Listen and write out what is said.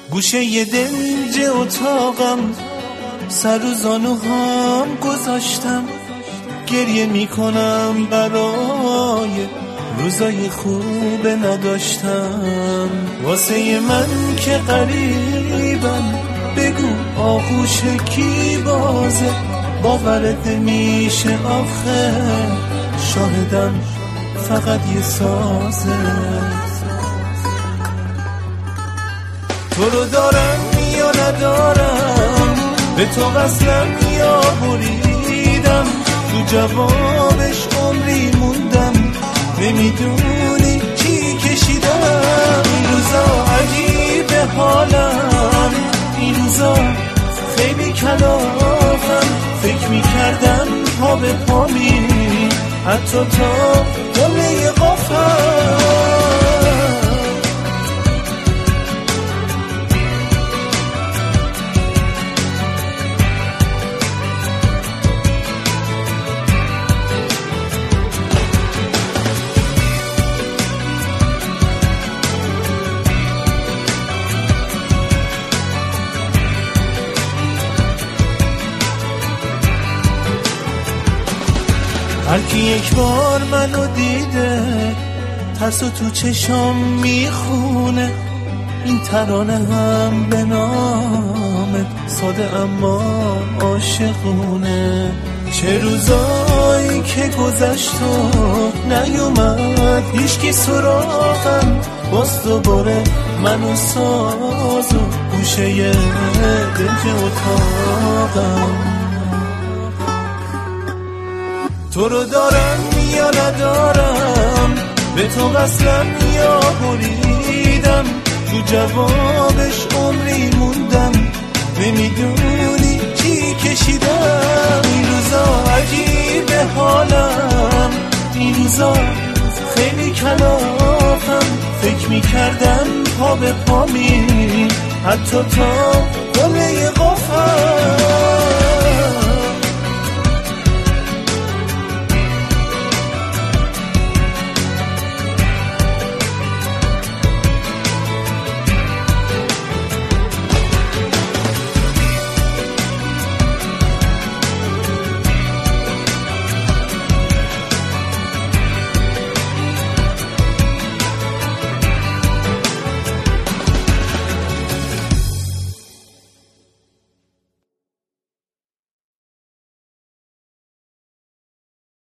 گوشه یه دنج اتاقم سر و زانوهام گذاشتم، گریه میکنم برای روزای خوب نداشتم. واسه من که قریبم بگو آغوش کی بازه، باورت نمیشه آخه شاهدم فقط یه سازه. تو رو دارم یا ندارم، به تو وصلم یا بریدم، تو جوابش عمری موندم، نمیدونی چی کشیدم. این روزا عجیب حالم، این روزا خیلی کلافم، فکر میکردم پا به پا میری حتی تا قله قافم. هر کی یک بار منو دیده ترسو تو چشام میخونه، این ترانه هم به نامت ساده اما عاشقونه. چه روزایی که گذشت و نیومد هیچکی سراغم، باز دوباره منو ساز و گوشه دنج اتاقم. تو رو دارم یا ندارم، به تو وصلم یا بریدم، تو جوابش عمری موندم، نمیدونی چی کشیدم. این روزا عجیب حالم، این روزا خیلی کلافم، فکر میکردم پا به پا میری حتی تا